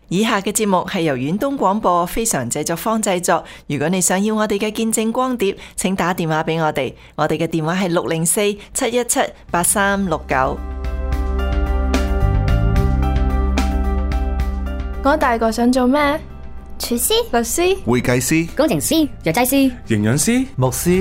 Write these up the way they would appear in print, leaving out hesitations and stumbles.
以下嘅節目係由遠東廣播非常製作坊製作。如果你想要我哋嘅見證光碟，請打電話俾我哋。我哋嘅電話係604-717-8369。 我大個想做咩？ 廚師、 律師、 會計師、 工程師、藥劑師、 營養師、 牧師。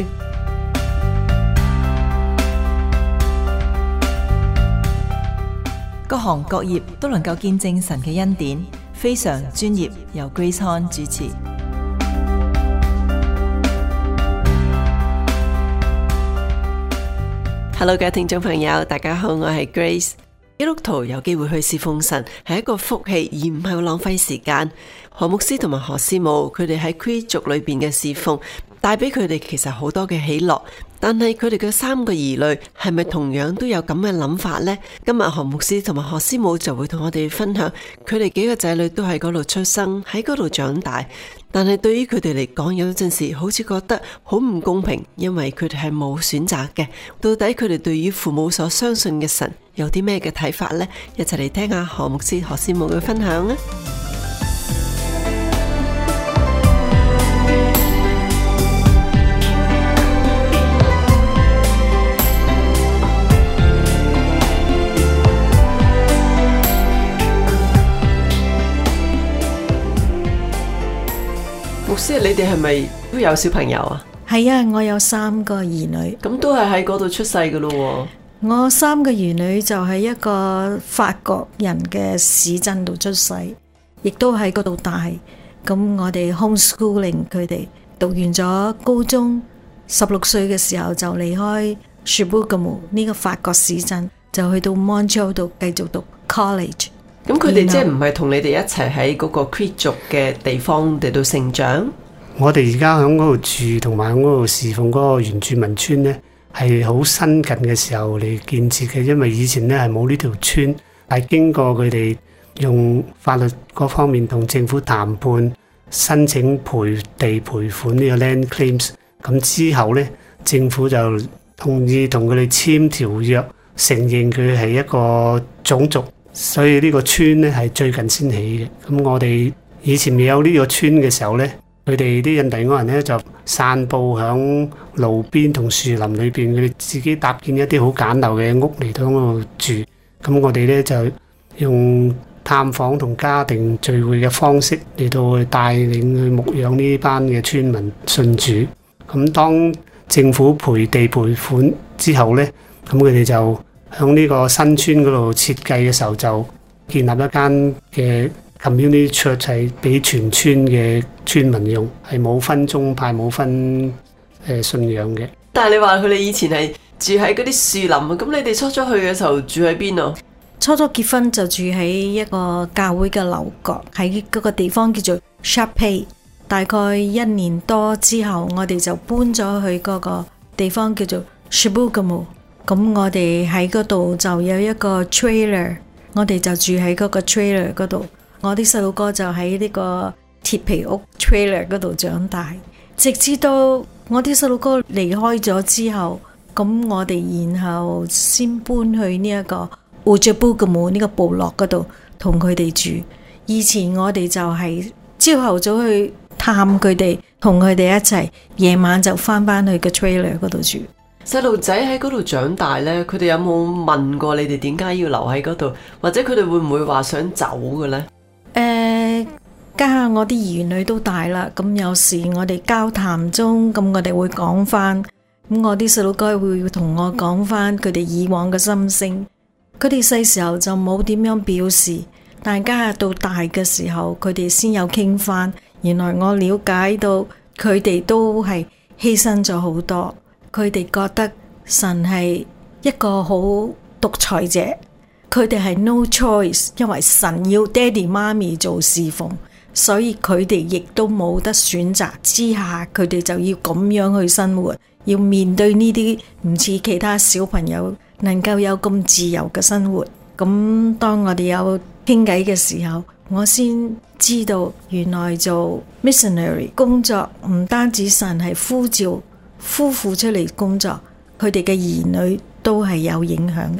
各行各業都能夠見證神嘅恩典，非常專業，由 Grace Han 主持。Hello， 各位聽眾朋友，大家好，我係 Grace。基督徒有機會去侍奉神係一個福氣，而唔係浪費時間。何牧師同埋何師母，佢哋喺 Cree 族裏邊嘅侍奉，帶俾佢哋其實好多嘅喜樂。但係佢哋嘅3個兒女係咪同樣都有咁嘅諗法呢？今日何牧師同埋何師母就會同我哋分享，佢哋幾個仔女都喺嗰度出生，喺嗰度長大。但係對於佢哋嚟講，有陣時好似覺得好唔公平，因為佢哋係冇選擇嘅。到底佢哋對於父母所相信嘅神有啲咩嘅睇法呢？一齊嚟聽下何牧師、何師母嘅分享啊！牧師，你哋係咪都有小朋友啊？ 係啊，我有3個兒女。 咁都係喺嗰度出世噶咯？ 我3個兒女就喺一個法國人嘅市鎮度出世，亦都喺嗰度大。咁我哋 homeschooling 佢哋讀完咗高中，16歲嘅時候就離開 Chibougamau 呢個法國市鎮，就去到 Montreal 度繼續讀 college。 咁佢哋即係唔係同你哋一齊喺嗰個 Cree 族嘅地方嚟到成長？ 我哋而家喺嗰度住，同埋喺嗰度侍奉嗰個原住民村呢，係好新近嘅時候嚟建設嘅。因為以前呢係冇呢條村，係經過佢哋用法律嗰方面同政府談判，申請賠地賠款呢個 land claims。咁之後呢，政府就同意同佢哋簽條約，承認佢係一個種族。所以呢個村呢係最近先起嘅。咁我哋以前未有呢個村嘅時候呢，佢哋啲印第安人呢就散佈響路邊同樹林裏邊，佢哋自己搭建一啲好簡陋嘅屋嚟到嗰度住。咁我哋呢就用探訪同家庭聚會嘅方式嚟到去帶領去牧養呢班嘅村民信主。咁當政府賠地賠款之後呢，咁佢哋就喺呢個新村嗰度設計嘅時候，就建立一間嘅 community church 係俾全村嘅村民用，係冇分宗派、冇分信仰嘅。 但係你話佢哋以前係住喺嗰啲樹林啊，咁你哋初初去嘅時候住喺邊啊？ 初初結婚就住喺一個教會嘅樓閣，喺嗰個地方叫做 Chapey。大概1年多之後，我哋就搬咗去嗰個地方叫做 Chibougamau。咁我哋喺嗰度就有一個 trailer， 我哋就住喺嗰個 trailer 嗰度。我啲細路哥就喺呢個鐵皮屋 trailer 嗰度長大，直至到我啲細路哥離開咗之後，咁我哋然後先搬去呢一個 Ojibougamau 呢個部落嗰度同佢哋住。以前我哋就係朝頭早去探佢哋，同佢哋一齊，夜晚就翻去個 trailer 嗰度住。 細路仔喺嗰度長大呢，佢哋有冇問過你哋點解要留喺嗰度，或者佢哋會唔會話想走嘅呢？ 家下我啲兒女都大啦，咁有時我哋交談中，咁我哋會講翻，咁我啲細路哥會同我講翻佢哋以往嘅心聲。佢哋細時候就冇點樣表示，但係家下到大嘅時候，佢哋先有傾翻。原來我了解到佢哋都係犧牲咗好多。佢哋覺得神係一個好獨裁者，佢哋係 no choice， 因為神要爹哋媽咪做侍奉，所以佢哋亦都冇得選擇之下，佢哋就要咁樣去生活，要面對呢啲唔似其他小朋友能夠有咁自由嘅生活。咁當我哋有傾偈嘅時候，我先知道原來做 missionary 工作唔單止神係呼召夫婦出嚟工作，佢哋嘅兒女都係有影響嘅。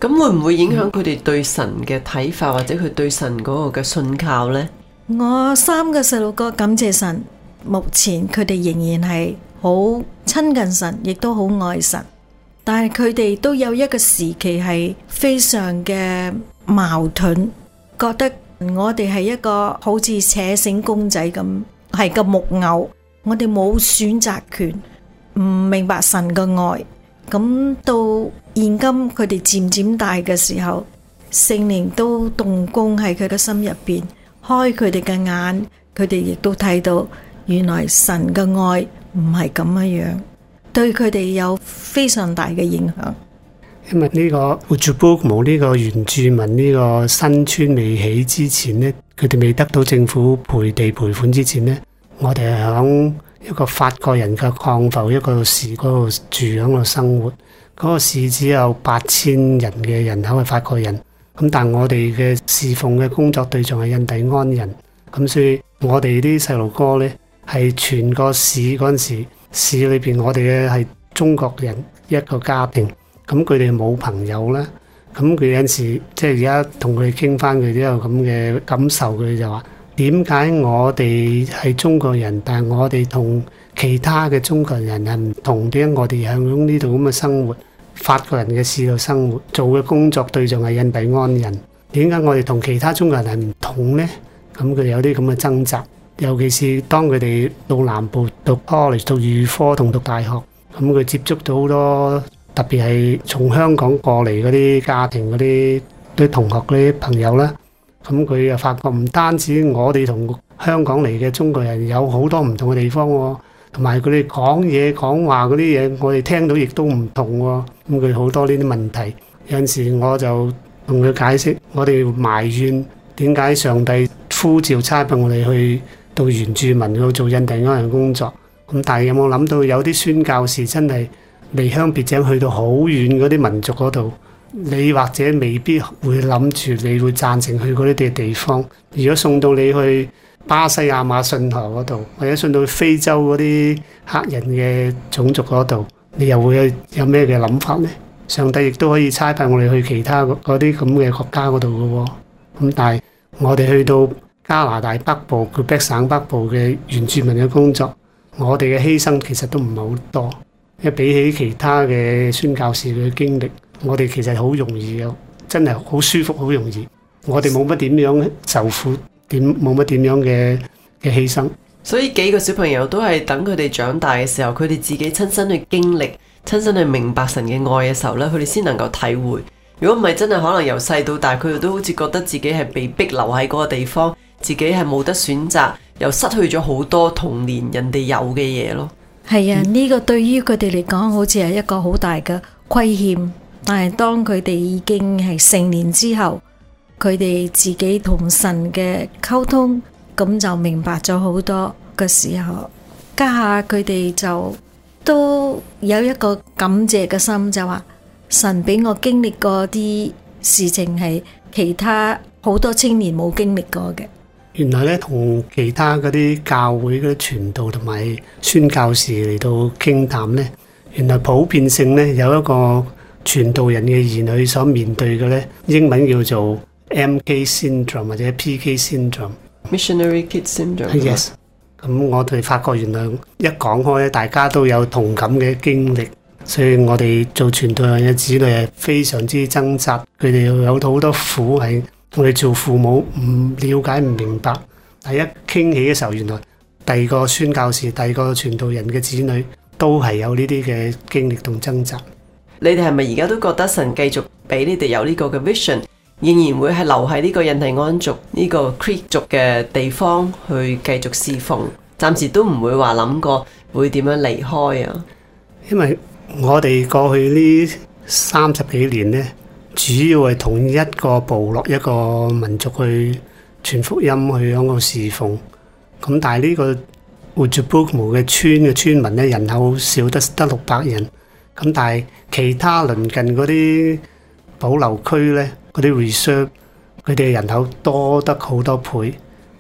咁會唔會影響佢哋對神嘅睇法，或者佢對神嗰個嘅信靠呢？ 我3個細路哥感謝神，目前佢哋仍然係好親近神，亦都好愛神。但係佢哋都有一個時期係非常嘅矛盾，覺得我哋係一個好似扯繩公仔咁，係個木偶，我哋冇選擇權，唔明白神嘅愛。咁到現今佢哋漸漸大嘅時候，聖靈都動工喺佢嘅心入邊，開佢哋嘅眼，佢哋亦都睇到原來神嘅愛唔係咁樣，對佢哋有非常大嘅影響。 因為呢個 Ujibukmo 呢個原住民呢個新村未起之前呢，佢哋未得到政府賠地賠款之前呢，我哋係響一個法國人嘅礦埠一個市嗰度住，喺度生活。嗰個市只有8000人嘅人口係法國人，咁但我哋嘅侍奉嘅工作對象係印第安人，咁所以我哋啲細路哥呢，係全個市嗰陣時，市裏邊我哋嘅係中國人一個家庭，咁佢哋冇朋友啦，咁佢有陣時即係而家同佢哋傾翻，佢都有咁嘅感受，佢就話：點解我哋係中國人，但係我哋同其他嘅中國人係唔同？點解我哋響呢度咁嘅生活，法國人嘅市度生活，做嘅工作對象係印第安人？點解我哋同其他中國人係唔同呢？咁佢哋有啲咁嘅掙扎，尤其是當佢哋到南部讀 college、讀預科同讀大學，咁佢接觸到好多，特別係從香港過嚟嗰啲家庭嗰啲同學嗰啲朋友啦。咁佢又發覺唔單止我哋同香港嚟嘅中國人有好多唔同嘅地方喎，同埋佢哋講嘢講話嗰啲嘢，我哋聽到亦都唔同喎。咁佢好多呢啲問題，有陣時我就同佢解釋，我哋埋怨點解上帝呼召差派我哋去到原住民嗰度做印第安人工作。咁但係有冇諗到有啲宣教士真係離鄉別井去到好遠嗰啲民族嗰度？你或者未必會諗住你會贊成去嗰啲地方。如果送到你去巴西亞馬遜河嗰度，或者送到非洲嗰啲黑人嘅種族嗰度，你又會有咩嘅諗法呢？上帝亦都可以差派我哋去其他嗰啲咁嘅國家嗰度嘅喎。咁但係我哋去到加拿大北部Quebec省北部嘅原住民嘅工作，我哋嘅犧牲其實都唔係好多，因為比起其他嘅宣教士嘅經歷，我哋其實好容易嘅，真係好舒服，好容易。我哋冇乜點樣受苦，冇乜點樣嘅犧牲。 所以幾個小朋友都係等佢哋長大嘅時候，佢哋自己親身去經歷、親身去明白神嘅愛嘅時候呢，佢哋先能夠體會。如果唔係，真係可能由細到大，佢哋都好似覺得自己係被逼留喺嗰個地方，自己係冇得選擇，又失去咗好多童年人哋有嘅嘢咯。 係啊，呢個對於佢哋嚟講，好似係一個好大嘅虧欠。但係當佢哋已經係成年之後，佢哋自己同神嘅溝通，咁就明白咗好多嘅時候，家下佢哋就都有一個感謝嘅心，就話神俾我經歷過啲事情係其他好多青年冇經歷過嘅。 原來咧，同其他嗰啲教會嗰啲傳道同埋宣教士嚟到傾談咧，原來普遍性咧有一個傳道人嘅兒女所面對嘅咧，英文叫做 MK syndrome 或者 PK syndrome。Missionary Kid Syndrome。 Yes。咁我哋發覺原來一講開咧，大家都有同感嘅經歷，所以我哋做傳道人嘅子女係非常之掙扎，佢哋有好多苦係我哋做父母唔了解唔明白。但一傾起嘅時候，原來第二個宣教士、第二個傳道人嘅子女都係有呢啲嘅經歷同掙扎。 你哋係咪而家都覺得神繼續俾你哋有呢個嘅 vision， 仍然會係留喺呢個印第安族呢個 Creek 族嘅地方去繼續侍奉？暫時都唔會話諗過會點樣離開啊？ 因為我哋過去呢30幾年呢，主要係同一個部落、一個民族去傳福音，去喺度侍奉。咁但係呢個 Ujibukmo 嘅村嘅村民呢，人口少得600人。咁但係其他鄰近嗰啲保留區呢，嗰啲 reserve，佢哋人口多得好多倍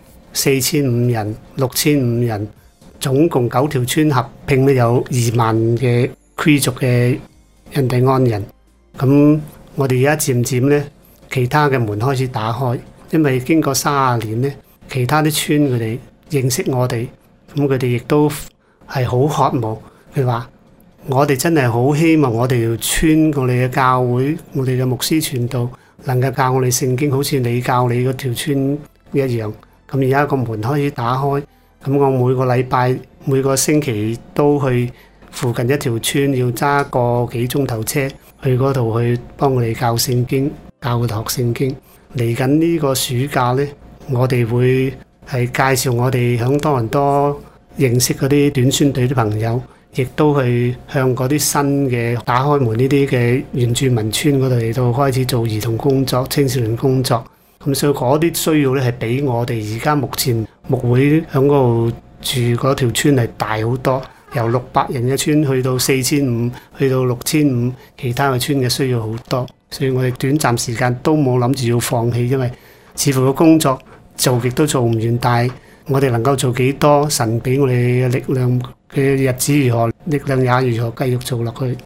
，4500人、6500人，總共9條村合併咧有2萬嘅 Cree 族嘅印第安人。咁我哋而家漸漸咧，其他嘅門開始打開，因為經過30年咧，其他啲村佢哋認識我哋，咁佢哋亦都係好渴望。佢話：我哋真係好希望我哋條村、我哋嘅教會、我哋嘅牧師傳道，能夠教我哋聖經，好似你教你嗰條村一樣。咁而家個門開始打開，咁我每個禮拜、每個星期都去附近一條村，要揸個幾鐘頭車去嗰度去幫我哋教聖經、教佢哋學聖經。嚟緊呢個暑假呢，我哋會係介紹我哋響多倫多認識嗰啲短宣隊啲朋友，亦都去向嗰啲新嘅打開門呢啲嘅原住民村嗰度嚟到開始做兒童工作、青少年工作。咁所以嗰啲需要咧係比我哋而家目前牧會響嗰度住嗰條村係大好多，由600人嘅村去到4500，去到6500，其他嘅村嘅需要好多。所以我哋短暫時間都冇諗住要放棄，因為似乎個工作做極都做唔完，但係我哋能夠做幾多，神俾我哋嘅力量嘅日子如何，力量也如何繼續做落去。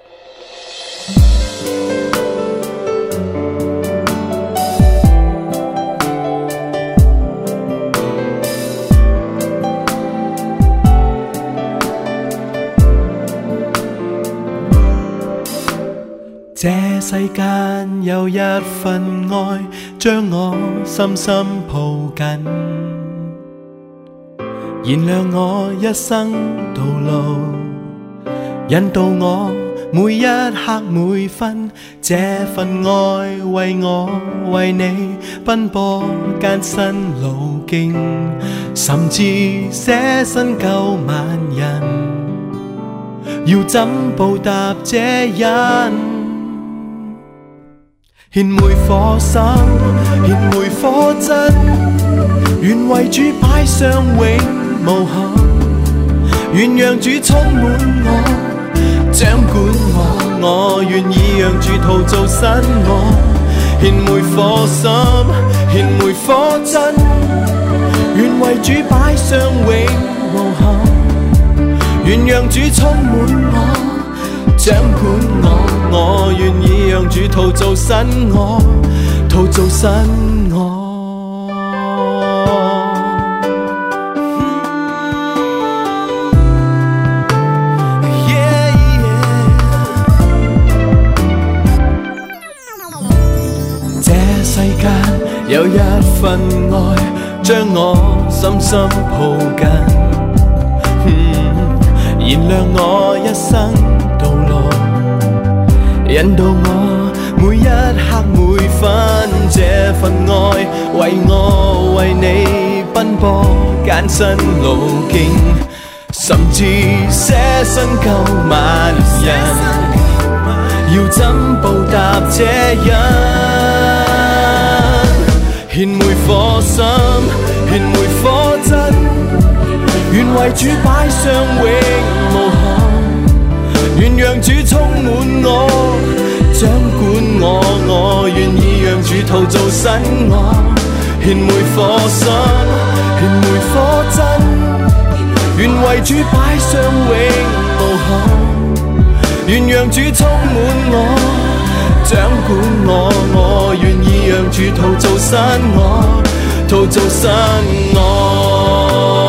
這世間有一份愛，將我深深抱緊，燃亮我一生道路，引導我每一刻每分。這份愛為我為你奔波艱辛路徑，甚至捨身救萬人，要怎報答這恩？獻每顆心，獻每顆真，願為主擺上永無憾，願讓主充滿我，掌管我願意讓主陶造新我。獻每顆心，獻每顆真，願為主擺上永無憾，願讓主充滿我，掌管我願意讓主陶造新我，陶造新我。這世間有一份愛，將我深深抱緊，燃亮我一生道路，引導我每一刻每分。這份愛為我為你奔波艱辛路徑，甚至捨身救萬人，要怎報答這恩？獻每顆心，獻每顆真，願為主擺上永無憾，願讓主充滿我，掌管我願意讓主陶造新我。獻每顆心，獻每顆真，願為主擺上永無憾，願讓主充滿我，掌管我願意讓主陶造新我，陶造新我。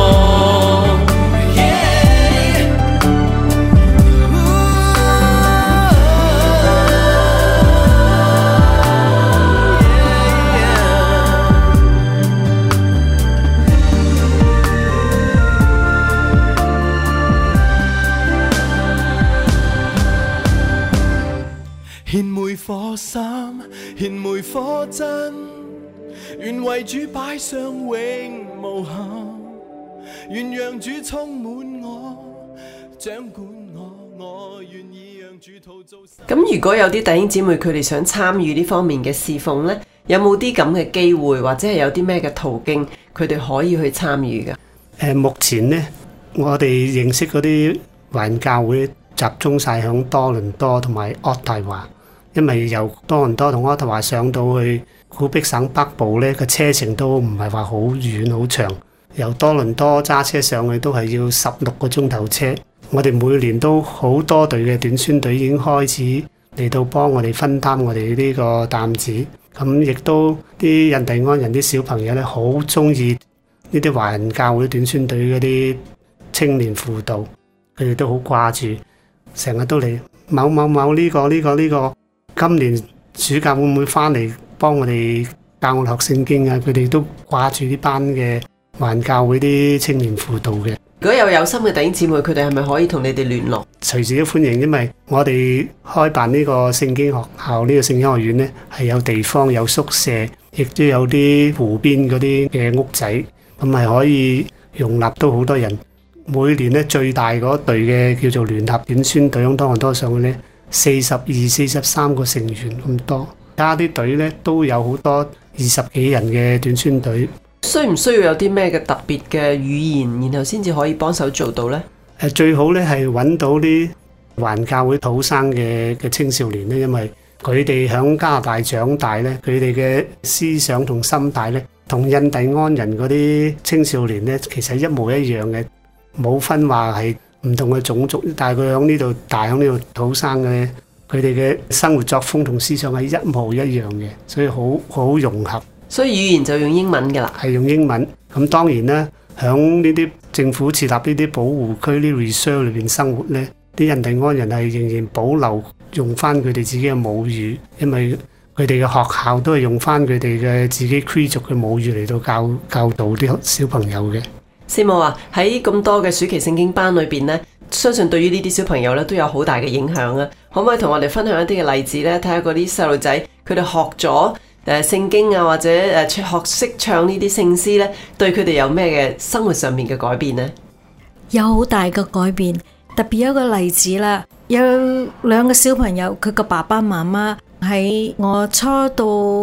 獻每顆心，獻每顆真，願為主擺上永無憾，願讓主充滿我，掌管我願意讓主陶造。 咁如果有啲弟兄姊妹佢哋想參與呢方面嘅侍奉呢，有冇啲咁嘅機會，或者係有啲咩嘅途徑佢哋可以去參與㗎？ 目前呢，我哋認識嗰啲華人教會集中晒響多倫多同埋渥太華。因為由多倫多同渥太華上到去古碧省北部呢，個車程都唔係話好遠好長。由多倫多揸車上去都係要16個鐘頭車。我哋每年都好多隊嘅短宣隊已經開始嚟到幫我哋分擔我哋呢個擔子。咁亦都啲印第安人啲小朋友咧，好中意呢啲華人教會短宣隊嗰啲青年輔導，佢哋都好掛住，成日都嚟某呢個，今年暑假會唔會翻嚟幫我哋教我學聖經啊？佢哋都掛住呢班嘅華人教會啲青年輔導嘅。 如果有心嘅弟兄姊妹，佢哋係咪可以同你哋聯絡？ 隨時都歡迎，因為我哋開辦呢個聖經學校，呢個聖經學院呢，係有地方有宿舍，亦都有啲湖邊嗰啲嘅屋仔，咁係可以容納到好多人。每年呢，最大嗰隊嘅叫做聯合短宣隊，多唔多上去呢？42、43個成員咁多，其他啲隊呢都有好多20幾人嘅短宣隊。 需唔需要有啲咩嘅特別嘅語言，然後先至可以幫手做到呢？ 最好呢係揾到啲華人教會土生嘅青少年呢，因為佢哋響加拿大長大呢，佢哋嘅思想同心態呢，同印第安人嗰啲青少年呢，其實一模一樣嘅，冇分話係唔同嘅種族，但係佢響呢度大，響呢度土生嘅，佢哋嘅生活作風同思想係一模一樣嘅，所以好融合。 所以語言就用英文㗎啦， 係用英文。咁當然啦，響呢啲政府設立呢啲保護區、啲 reserve 裏邊生活呢，啲印第安人係仍然保留用翻佢哋自己嘅母語，因為佢哋嘅學校都係用翻佢哋嘅自己 Cree 族嘅母語嚟到教導啲小朋友嘅。 師母啊，喺咁多嘅暑期聖經班裏邊呢，相信對於呢啲小朋友咧都有好大嘅影響啊！可唔可以同我哋分享一啲嘅例子呢？睇下嗰啲細路仔佢哋學咗聖經啊，或者學識唱呢啲聖詩咧，對佢哋有咩嘅生活上面嘅改變呢？ 有好大嘅改變，特別有一個例子啦，有2個小朋友，佢個爸爸媽媽喺我初到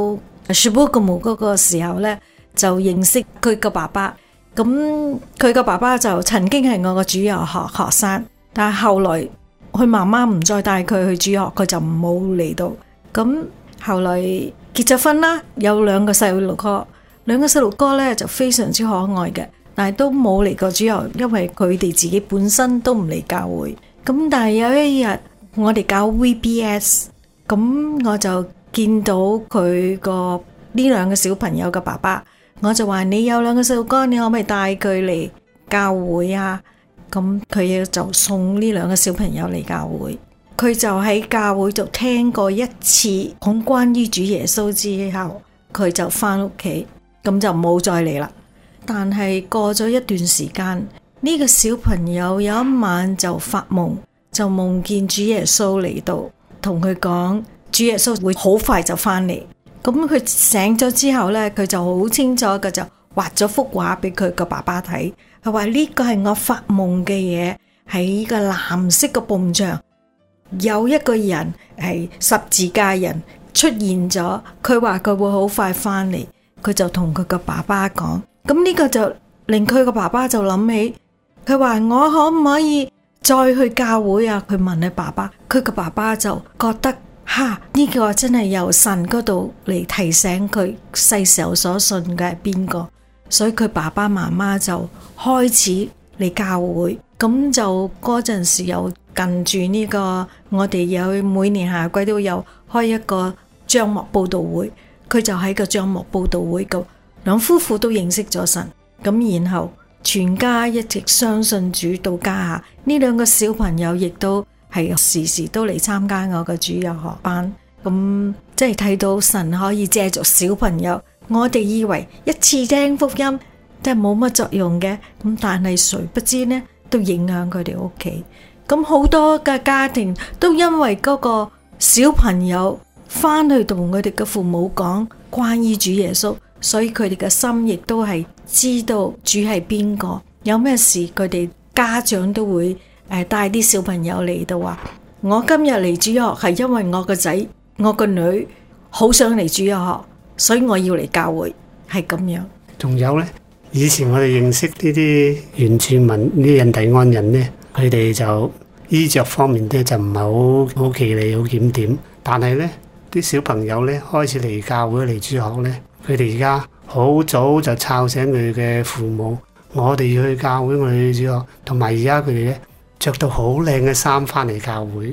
Shubugamu 嗰個時候咧，就認識佢個爸爸。咁佢個爸爸就曾經係我個主日學學生，但係後來佢媽媽唔再帶佢去主學，佢就冇嚟到。咁後來結咗婚啦，有2個細路哥，2個細路哥咧就非常之可愛嘅，但係都冇嚟過主學，因為佢哋自己本身都唔嚟教會。咁但係有一日我哋搞 VBS， 咁我就見到佢個呢2個小朋友嘅爸爸，我就話你有2個細路哥，你可唔可以帶佢嚟教會啊？咁佢就送呢2個小朋友嚟教會。佢就喺教會度聽過一次講關於主耶穌之後，佢就翻屋企，咁就冇再嚟啦。但係過咗一段時間，呢個小朋友有一晚就發夢，就夢見主耶穌嚟到，同佢講主耶穌會好快就翻嚟。咁佢醒咗之後呢，佢就好清楚嘅就畫咗幅畫俾佢個爸爸睇。佢話呢個係我發夢嘅嘢，喺個藍色嘅埲牆。有一個人係十字架人出現咗，佢話佢會好快翻嚟，佢就同佢個爸爸講，咁呢個就令佢個爸爸就諗起，佢話我可唔可以再去教會啊？佢問佢爸爸，佢個爸爸就覺得呢個真係由神嗰度嚟提醒佢細時候所信嘅係邊個，所以佢爸爸媽媽就開始嚟教會，咁就嗰陣時有近住呢個，我哋有每年夏季都有開一個帳幕佈道會，佢就喺個帳幕佈道會度，2夫婦都認識咗神，咁然後全家一直相信主到家下，呢2個小朋友亦都係時時都嚟參加我嘅主日學班，咁即係睇到神可以借助小朋友，我哋以為一次聽福音即係冇乜作用嘅，咁但係誰不知呢，都影響佢哋屋企。咁好多嘅家庭都因為嗰個小朋友翻去同佢哋嘅父母講關於主耶穌，所以佢哋嘅心亦都係知道主係邊個，有咩事佢哋家長都會帶啲小朋友嚟到話，我今日嚟主日學係因為我個仔我個女好想嚟主日學，所以我要嚟教會，係咁樣。 仲有呢，以前我哋認識呢啲原住民呢啲印第安人呢，佢哋就衣着方面咧就唔係好企理好檢點，但係呢啲小朋友呢開始嚟教會嚟主學呢，佢哋而家好早就吵醒佢嘅父母，我哋要去教會，我哋去主學，同埋而家佢哋呢着到好靚嘅衫翻嚟教會，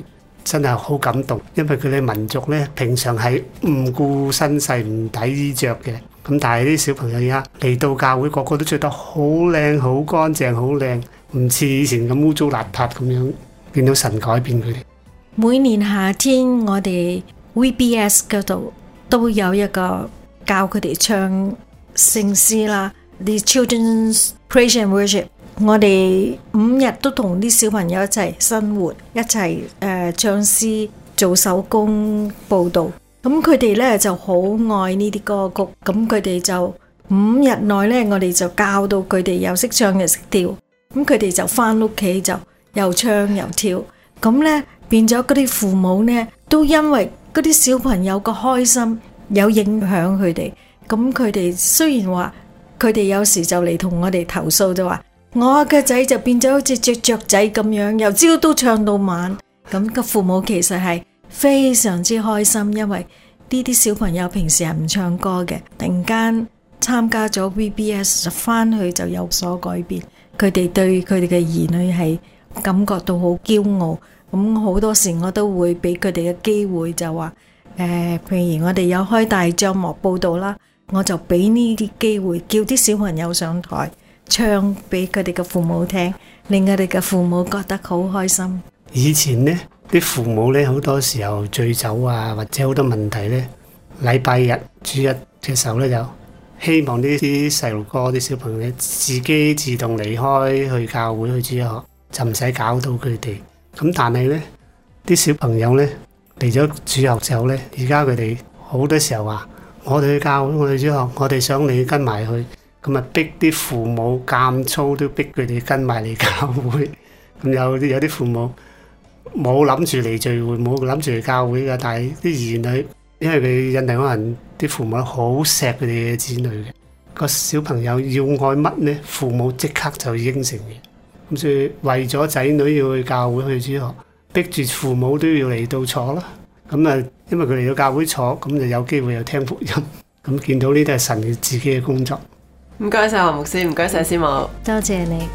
真係好感動，因為佢哋民族咧平常係唔顧身世、唔睇衣着嘅，咁但係啲小朋友而家嚟到教會，個個都着得好靚、好乾淨、好靚，唔似以前咁污糟邋遢咁樣。見到神改變佢哋。 每年夏天我哋 VBS 嗰度都有一個教佢哋唱聖詩啦， The Children's Praise and Worship。我哋5日都同啲小朋友一齊生活，一齊唱詩、做手工、報道。咁佢哋呢就好愛呢啲歌曲，咁佢哋就5日內呢，我哋就教到佢哋又識唱又識跳。咁佢哋就返屋企就又唱又跳。咁呢變咗嗰啲父母呢，都因為嗰啲小朋友個開心有影響佢哋。咁佢哋雖然話佢哋有時就嚟同我哋投訴，就話我嘅仔就變咗好似隻雀仔咁樣，由朝都唱到晚。咁個父母其實係非常之開心，因為呢啲小朋友平時係唔唱歌嘅，突然間參加咗 VBS 翻去就有所改變。佢哋對佢哋嘅兒女係感覺到好驕傲。咁好多時我都會俾佢哋嘅機會，就話譬如我哋有開大帳幕報道啦，我就俾呢啲機會叫啲小朋友上台唱俾佢哋嘅父母聽，令佢哋嘅父母覺得好開心。 以前呢啲父母呢，好多時候醉酒啊，或者好多問題呢，禮拜日、主日嘅時候呢，就希望呢啲細路哥、啲小朋友呢，自己自動離開去教會去主日學，就唔使搞到佢哋。咁但係呢啲小朋友呢，嚟咗主日學之後呢，而家佢哋好多時候話：我哋去教會，我哋主日學，我哋想你跟埋去。咁啊，逼啲父母監操都逼佢哋跟埋嚟教會。咁有啲父母冇諗住嚟聚會，冇諗住嚟教會嘅，但係啲兒女，因為佢印第安人啲父母好錫佢哋嘅子女嘅，個小朋友要愛乜呢？父母即刻就應承嘅。咁所以為咗仔女要去教會去主學，逼住父母都要嚟到坐啦。咁啊，因為佢嚟到教會坐，咁就有機會又聽福音。咁見到呢啲係神自己嘅工作。 唔該晒何牧師，唔該晒師母， 多謝你。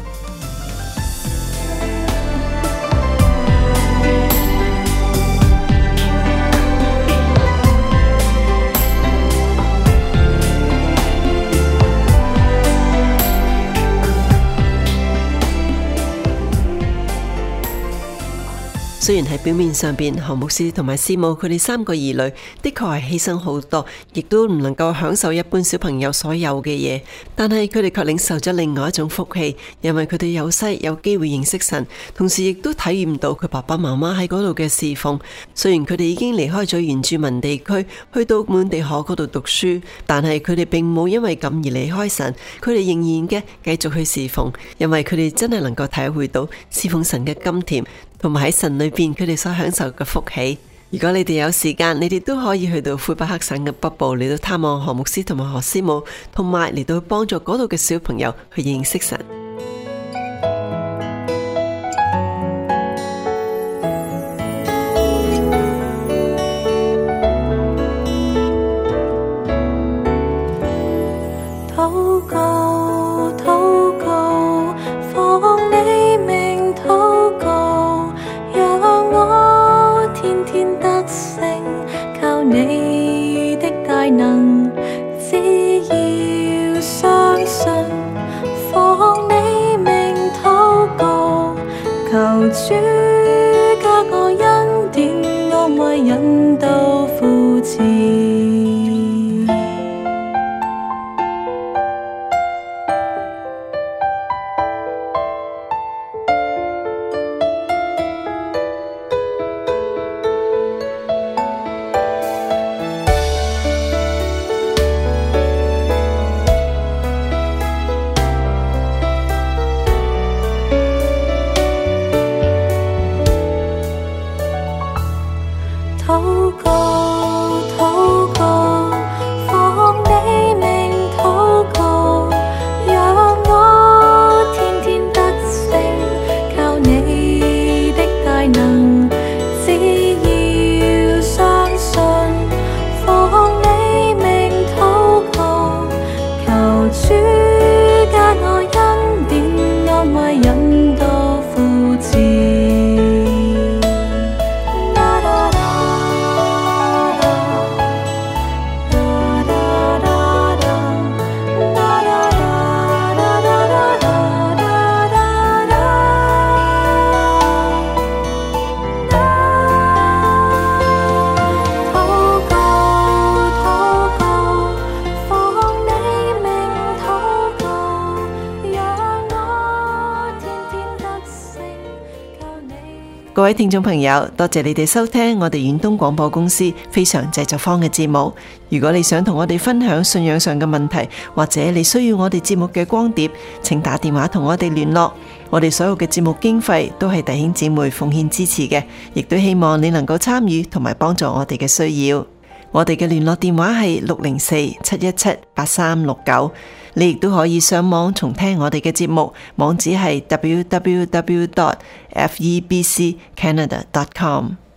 雖然喺表面上邊，何牧師同埋師母佢哋3個兒女的確係犧牲好多，亦都唔能夠享受一般小朋友所有嘅嘢，但係佢哋卻領受咗另外一種福氣，因為佢哋由細有機會認識神，同時亦都體驗到佢爸爸媽媽喺嗰度嘅侍奉。雖然佢哋已經離開咗原住民地區，去到滿地可嗰度讀書，但係佢哋並冇因為咁而離開神，佢哋仍然嘅繼續去侍奉，因為佢哋真係能夠體會到侍奉神嘅甘甜，同埋喺神裏邊佢哋所享受嘅福氣。如果你哋有時間，你哋都可以去到魁北克省嘅北部嚟到探望何牧師同埋何師母，同埋嚟到幫助嗰度嘅小朋友去認識神。 禱告，禱告，奉你名禱告，讓我天天得勝，靠你的大能，只要相信。奉你名禱告，求主加我恩典，安慰引導扶持。 各位聽眾朋友，多謝你哋收聽我哋遠東廣播公司非常製作坊嘅節目。如果你想同我哋分享信仰上嘅問題，或者你需要我哋節目嘅光碟，請打電話同我哋聯絡。我哋所有嘅節目經費都係弟兄姊妹奉獻支持嘅，亦都希望你能夠參與同埋幫助我哋嘅需要。我哋嘅聯絡電話係604-717-8369，你亦都可以上網重聽我哋嘅節目，網址係www.febccanada.com。